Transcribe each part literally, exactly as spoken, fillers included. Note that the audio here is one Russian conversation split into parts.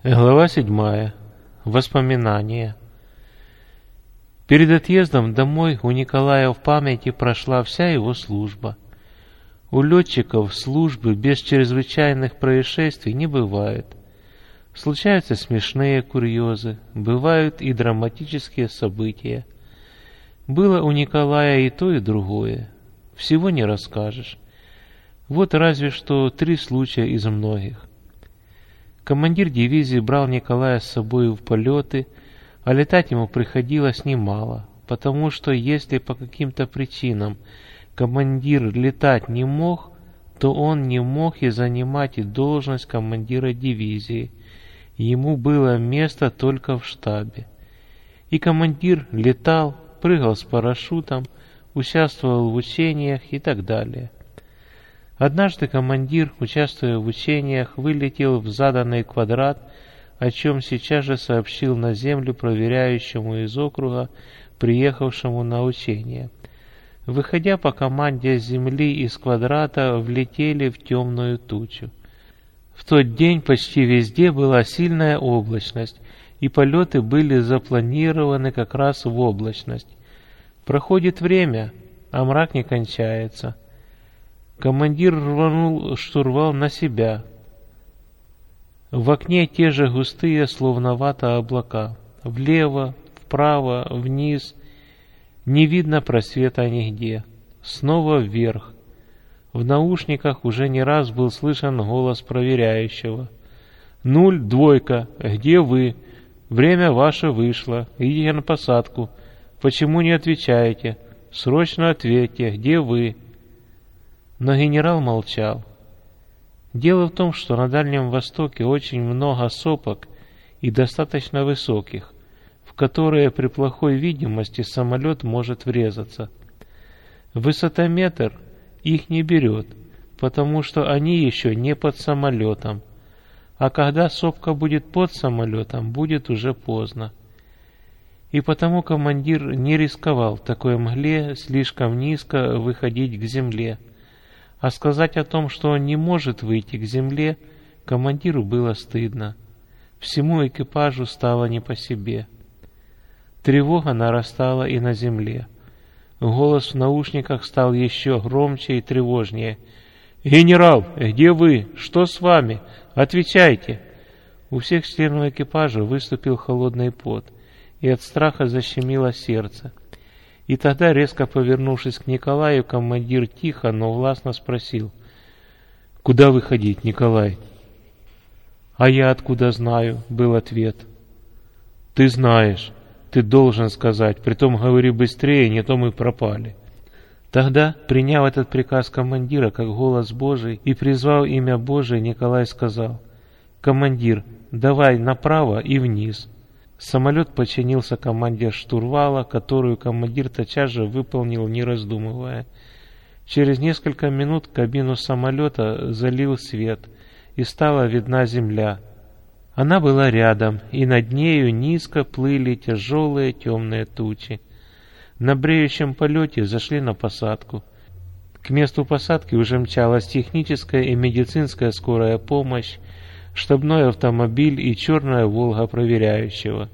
Глава седьмая. Воспоминания. Перед отъездом домой у Николая в памяти прошла вся его служба. У летчиков службы без чрезвычайных происшествий не бывает. Случаются смешные курьезы, бывают и драматические события. Было у Николая и то, и другое. Всего не расскажешь. Вот разве что три случая из многих. Командир дивизии брал Николая с собой в полеты, а летать ему приходилось немало, потому что если по каким-то причинам командир летать не мог, то он не мог и занимать и должность командира дивизии. Ему было место только в штабе. И командир летал, прыгал с парашютом, участвовал в учениях и так далее. Однажды командир, участвуя в учениях, вылетел в заданный квадрат, о чем сейчас же сообщил на землю проверяющему из округа, приехавшему на учение. Выходя по команде с земли из квадрата, влетели в темную тучу. В тот день почти везде была сильная облачность, и полеты были запланированы как раз в облачность. Проходит время, а мрак не кончается. Командир рванул штурвал на себя. В окне те же густые, словно вата, облака. Влево, вправо, вниз. Не видно просвета нигде. Снова вверх. В наушниках уже не раз был слышен голос проверяющего. «Нуль, двойка, где вы? Время ваше вышло. Идите на посадку. Почему не отвечаете? Срочно ответьте, где вы?» Но генерал молчал. Дело в том, что на Дальнем Востоке очень много сопок и достаточно высоких, в которые при плохой видимости самолет может врезаться. Высотометр их не берет, потому что они еще не под самолетом, а когда сопка будет под самолетом, будет уже поздно. И потому командир не рисковал в такой мгле слишком низко выходить к земле. А сказать о том, что он не может выйти к земле, командиру было стыдно. Всему экипажу стало не по себе. Тревога нарастала и на земле. Голос в наушниках стал еще громче и тревожнее. «Генерал, где вы? Что с вами? Отвечайте!» У всех членов экипажа выступил холодный пот, и от страха защемило сердце. И тогда, резко повернувшись к Николаю, командир тихо, но властно спросил: «Куда выходить, Николай?» «А я откуда знаю?» — был ответ. «Ты знаешь, ты должен сказать, притом говори быстрее, не то мы пропали». Тогда, приняв этот приказ командира как голос Божий и призвав имя Божие, Николай сказал: «Командир, давай направо и вниз». Самолет подчинился команде штурвала, которую командир тотчас же выполнил, не раздумывая. Через несколько минут кабину самолета залил свет, и стала видна земля. Она была рядом, и над нею низко плыли тяжелые темные тучи. На бреющем полете зашли на посадку. К месту посадки уже мчалась техническая и медицинская скорая помощь, штабной автомобиль и черная «Волга» проверяющего.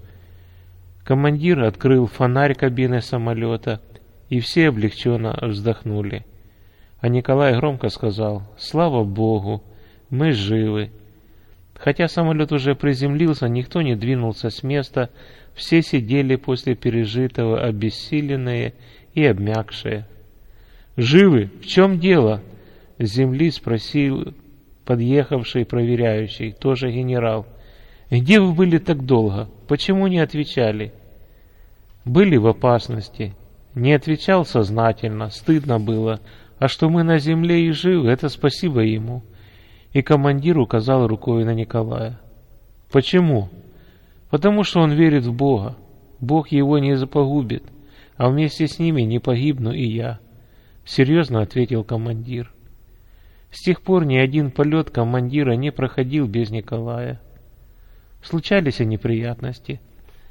Командир открыл фонарь кабины самолета, и все облегченно вздохнули. А Николай громко сказал: «Слава Богу, мы живы». Хотя самолет уже приземлился, никто не двинулся с места, все сидели после пережитого обессиленные и обмякшие. «Живы? В чем дело?» — с земли спросил подъехавший проверяющий, тоже генерал. «Где вы были так долго? Почему не отвечали?» «Были в опасности. Не отвечал сознательно, стыдно было. А что мы на земле и живы, это спасибо ему». И командир указал рукой на Николая. «Почему?» «Потому что он верит в Бога. Бог его не запогубит, а вместе с ними не погибну и я», — серьезно ответил командир. С тех пор ни один полет командира не проходил без Николая. Случались и неприятности.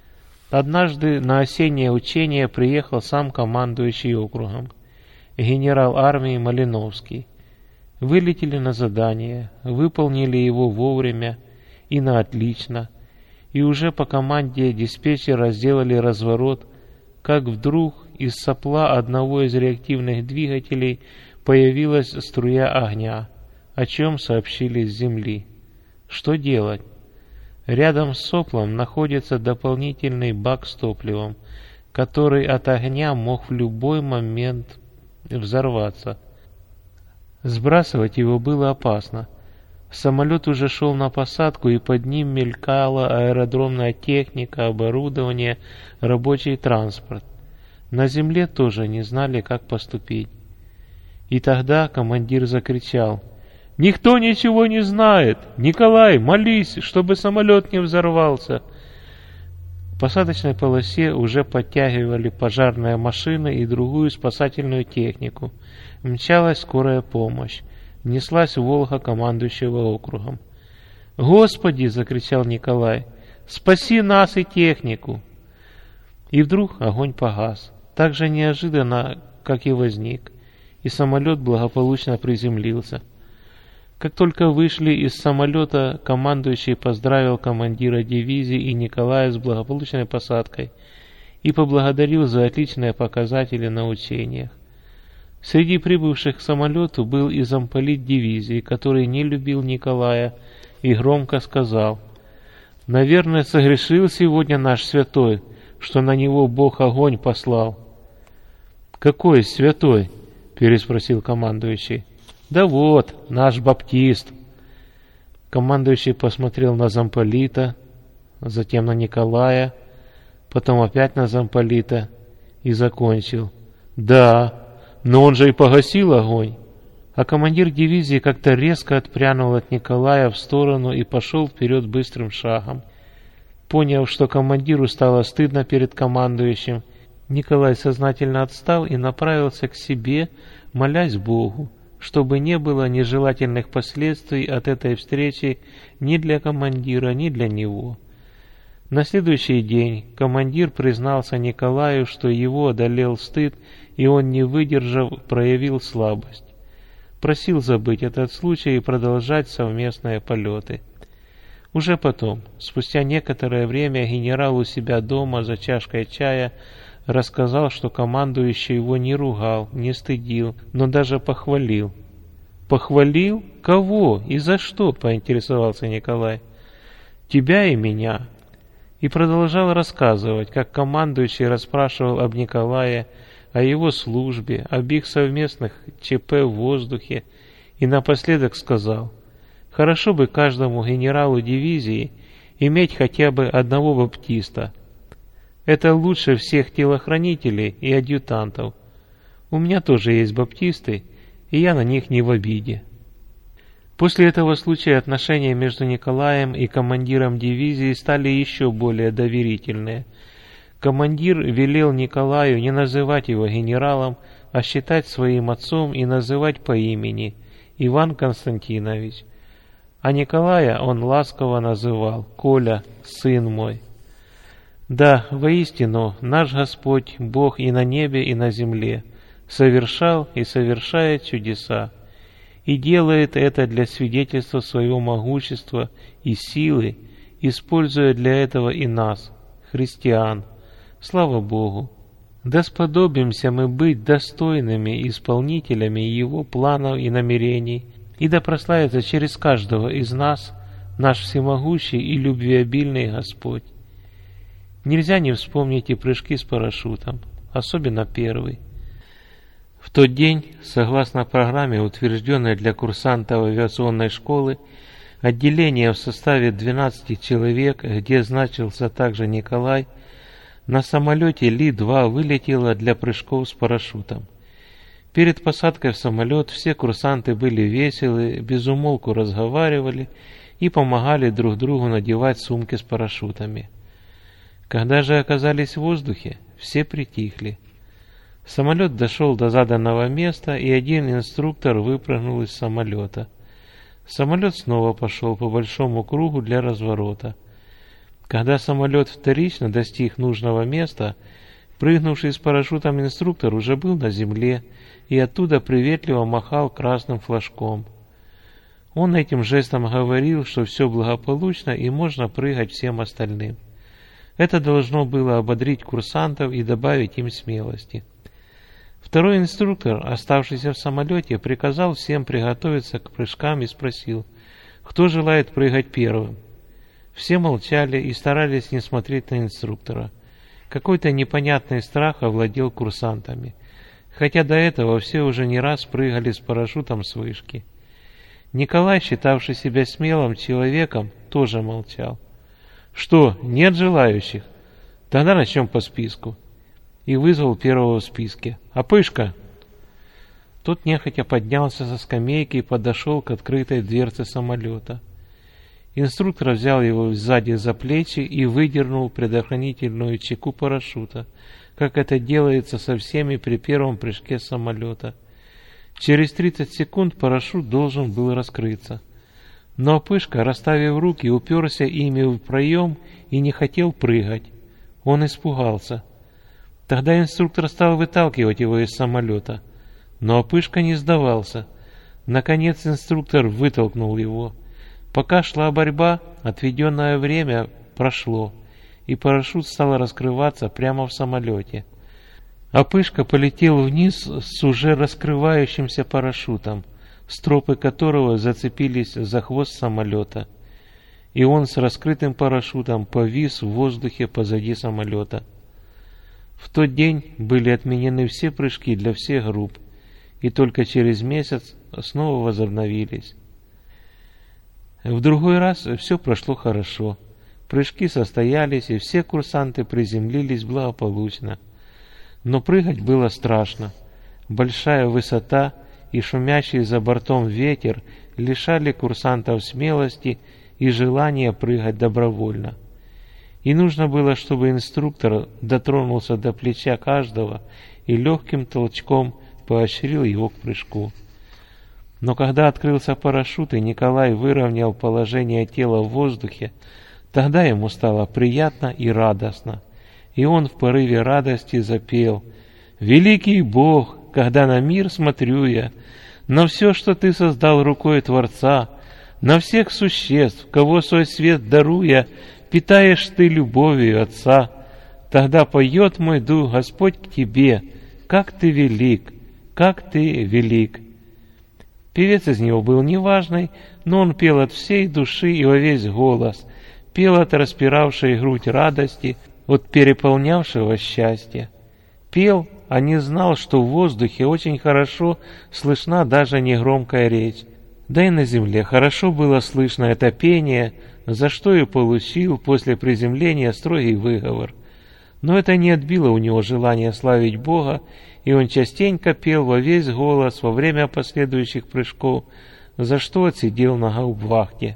Однажды на осеннее учение приехал сам командующий округом, генерал армии Малиновский. Вылетели на задание, выполнили его вовремя и на отлично, и уже по команде диспетчера сделали разворот, как вдруг из сопла одного из реактивных двигателей появилась струя огня, о чем сообщили с земли. Что делать? Рядом с соплом находится дополнительный бак с топливом, который от огня мог в любой момент взорваться. Сбрасывать его было опасно. Самолет уже шел на посадку, и под ним мелькала аэродромная техника, оборудование, рабочий транспорт. На земле тоже не знали, как поступить. И тогда командир закричал: «Никто ничего не знает! Николай, молись, чтобы самолет не взорвался!» К посадочной полосе уже подтягивали пожарная машина и другую спасательную технику. Мчалась скорая помощь. Неслась «Волга» командующего округом. «Господи!» — закричал Николай. «Спаси нас и технику!» И вдруг огонь погас, так же неожиданно, как и возник, и самолет благополучно приземлился. Как только вышли из самолета, командующий поздравил командира дивизии и Николая с благополучной посадкой и поблагодарил за отличные показатели на учениях. Среди прибывших к самолету был и замполит дивизии, который не любил Николая и громко сказал: «Наверное, согрешил сегодня наш святой, что на него Бог огонь послал». «Какой святой?» — переспросил командующий. «Да вот, наш баптист». Командующий посмотрел на замполита, затем на Николая, потом опять на замполита и закончил: «Да, но он же и погасил огонь». А командир дивизии как-то резко отпрянул от Николая в сторону и пошел вперед быстрым шагом. Поняв, что командиру стало стыдно перед командующим, Николай сознательно отстал и направился к себе, молясь Богу, чтобы не было нежелательных последствий от этой встречи ни для командира, ни для него. На следующий день командир признался Николаю, что его одолел стыд, и он, не выдержав, проявил слабость. Просил забыть этот случай и продолжать совместные полеты. Уже потом, спустя некоторое время, генерал у себя дома за чашкой чая рассказал, что командующий его не ругал, не стыдил, но даже похвалил. «Похвалил? Кого? И за что?» — поинтересовался Николай. «Тебя и меня». И продолжал рассказывать, как командующий расспрашивал об Николае, о его службе, об их совместных ЧП в воздухе, и напоследок сказал: «Хорошо бы каждому генералу дивизии иметь хотя бы одного баптиста. Это лучше всех телохранителей и адъютантов. У меня тоже есть баптисты, и я на них не в обиде». После этого случая отношения между Николаем и командиром дивизии стали еще более доверительные. Командир велел Николаю не называть его генералом, а считать своим отцом и называть по имени — Иван Константинович. А Николая он ласково называл: «Коля, сын мой». Да, воистину, наш Господь, Бог и на небе, и на земле, совершал и совершает чудеса, и делает это для свидетельства своего могущества и силы, используя для этого и нас, христиан. Слава Богу! Да сподобимся мы быть достойными исполнителями Его планов и намерений, и да прославится через каждого из нас наш всемогущий и любвеобильный Господь. Нельзя не вспомнить и прыжки с парашютом, особенно первый. В тот день, согласно программе, утвержденной для курсантов авиационной школы, отделение в составе двенадцати человек, где значился также Николай, на самолете Ли два вылетело для прыжков с парашютом. Перед посадкой в самолет все курсанты были веселы, без умолку разговаривали и помогали друг другу надевать сумки с парашютами. Когда же оказались в воздухе, все притихли. Самолет дошел до заданного места, и один инструктор выпрыгнул из самолета. Самолет снова пошел по большому кругу для разворота. Когда самолет вторично достиг нужного места, прыгнувший с парашютом инструктор уже был на земле и оттуда приветливо махал красным флажком. Он этим жестом говорил, что все благополучно и можно прыгать всем остальным. Это должно было ободрить курсантов и добавить им смелости. Второй инструктор, оставшийся в самолете, приказал всем приготовиться к прыжкам и спросил, кто желает прыгать первым. Все молчали и старались не смотреть на инструктора. Какой-то непонятный страх овладел курсантами, хотя до этого все уже не раз прыгали с парашютом с вышки. Николай, считавший себя смелым человеком, тоже молчал. «Что, нет желающих? Тогда начнем по списку». И вызвал первого в списке. «Опышка!» Тот нехотя поднялся со скамейки и подошел к открытой дверце самолета. Инструктор взял его сзади за плечи и выдернул предохранительную чеку парашюта, как это делается со всеми при первом прыжке самолета. Через тридцать секунд парашют должен был раскрыться. Но Опышка, расставив руки, уперся ими в проем и не хотел прыгать. Он испугался. Тогда инструктор стал выталкивать его из самолета. Но Опышка не сдавался. Наконец инструктор вытолкнул его. Пока шла борьба, отведенное время прошло, и парашют стал раскрываться прямо в самолете. Опышка полетел вниз с уже раскрывающимся парашютом, стропы которого зацепились за хвост самолета, и он с раскрытым парашютом повис в воздухе позади самолета. В тот день были отменены все прыжки для всех групп, и только через месяц снова возобновились. В другой раз все прошло хорошо. Прыжки состоялись, и все курсанты приземлились благополучно. Но прыгать было страшно. Большая высота и шумящий за бортом ветер лишали курсантов смелости и желания прыгать добровольно. И нужно было, чтобы инструктор дотронулся до плеча каждого и легким толчком поощрил его к прыжку. Но когда открылся парашют и Николай выровнял положение тела в воздухе, тогда ему стало приятно и радостно. И он в порыве радости запел: «Великий Бог, когда на мир смотрю я, на все, что Ты создал рукой Творца, на всех существ, кого свой свет даруя, питаешь Ты любовью Отца. Тогда поет мой дух, Господь, к Тебе, как Ты велик, как Ты велик». Певец из него был неважный, но он пел от всей души и во весь голос, пел от распиравшей грудь радости, от переполнявшего счастья. Пел, а не знал, что в воздухе очень хорошо слышна даже негромкая речь. Да и на земле хорошо было слышно это пение, за что и получил после приземления строгий выговор. Но это не отбило у него желания славить Бога, и он частенько пел во весь голос во время последующих прыжков, за что отсидел на гауптвахте.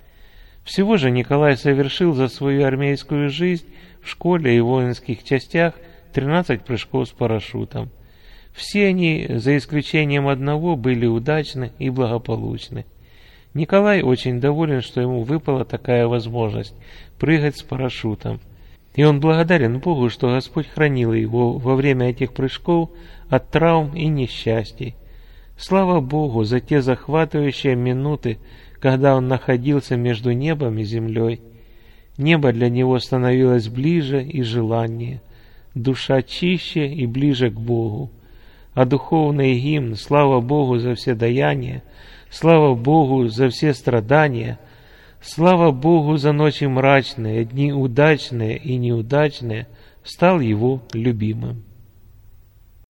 Всего же Николай совершил за свою армейскую жизнь в школе и воинских частях тринадцать прыжков с парашютом. Все они, за исключением одного, были удачны и благополучны. Николай очень доволен, что ему выпала такая возможность прыгать с парашютом. И он благодарен Богу, что Господь хранил его во время этих прыжков от травм и несчастий. Слава Богу за те захватывающие минуты, когда он находился между небом и землей. Небо для него становилось ближе и желаннее, душа чище и ближе к Богу. А духовный гимн «Слава Богу за все даяния», «Слава Богу за все страдания», «Слава Богу за ночи мрачные, дни удачные и неудачные» стал его любимым.